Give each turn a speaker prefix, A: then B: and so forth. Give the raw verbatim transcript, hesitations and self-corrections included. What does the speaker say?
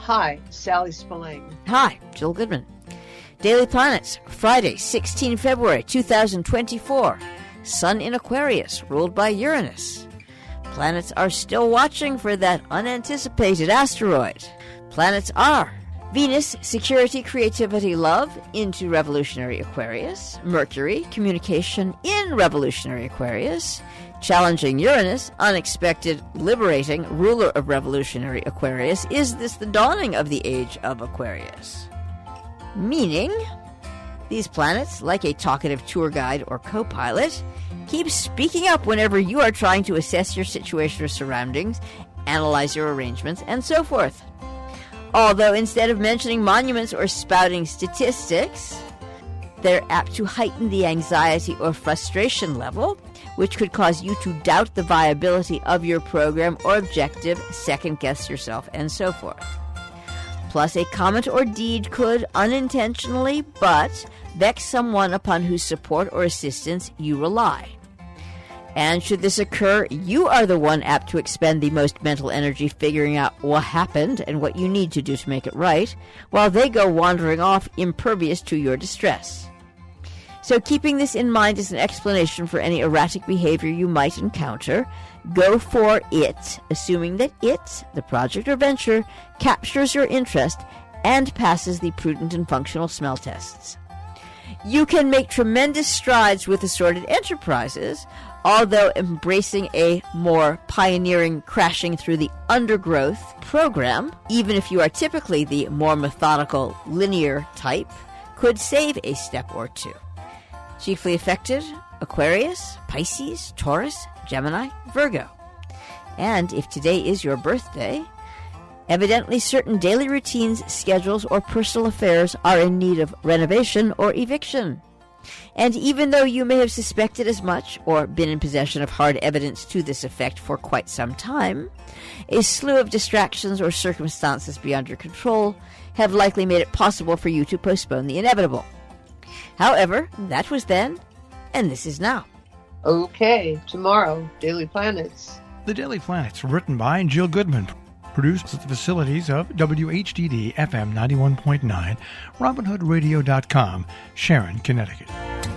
A: Hi, Sally Spillane.
B: Hi, Jill Goodman. Daily Planets, Friday, the sixteenth of February, two thousand twenty-four. Sun in Aquarius, ruled by Uranus. Planets are still watching for that unanticipated asteroid. Planets are Venus, security, creativity, love, into revolutionary Aquarius. Mercury, communication, in revolutionary Aquarius. Challenging Uranus, unexpected, liberating, ruler of revolutionary Aquarius. Is this the dawning of the age of Aquarius? Meaning, these planets, like a talkative tour guide or co-pilot, keep speaking up whenever you are trying to assess your situation or surroundings, analyze your arrangements, and so forth. Although instead of mentioning monuments or spouting statistics, they're apt to heighten the anxiety or frustration level, which could cause you to doubt the viability of your program or objective, second-guess yourself, and so forth. Plus, a comment or deed could, unintentionally, but vex someone upon whose support or assistance you rely. And should this occur, you are the one apt to expend the most mental energy figuring out what happened and what you need to do to make it right, while they go wandering off impervious to your distress. So keeping this in mind as an explanation for any erratic behavior you might encounter, go for it, assuming that it, the project or venture, captures your interest and passes the prudent and functional smell tests. You can make tremendous strides with assorted enterprises, although embracing a more pioneering, crashing through the undergrowth program, even if you are typically the more methodical, linear type, could save a step or two. Chiefly affected, Aquarius, Pisces, Taurus, Gemini, Virgo. And if today is your birthday, evidently certain daily routines, schedules, or personal affairs are in need of renovation or eviction. And even though you may have suspected as much or been in possession of hard evidence to this effect for quite some time, a slew of distractions or circumstances beyond your control have likely made it possible for you to postpone the inevitable. However, that was then, and this is now.
A: Okay, tomorrow, Daily Planets.
C: The Daily Planets, written by Jill Goodman, produced at the facilities of W H D D F M ninety-one point nine, Robin Hood Radio dot com, Sharon, Connecticut.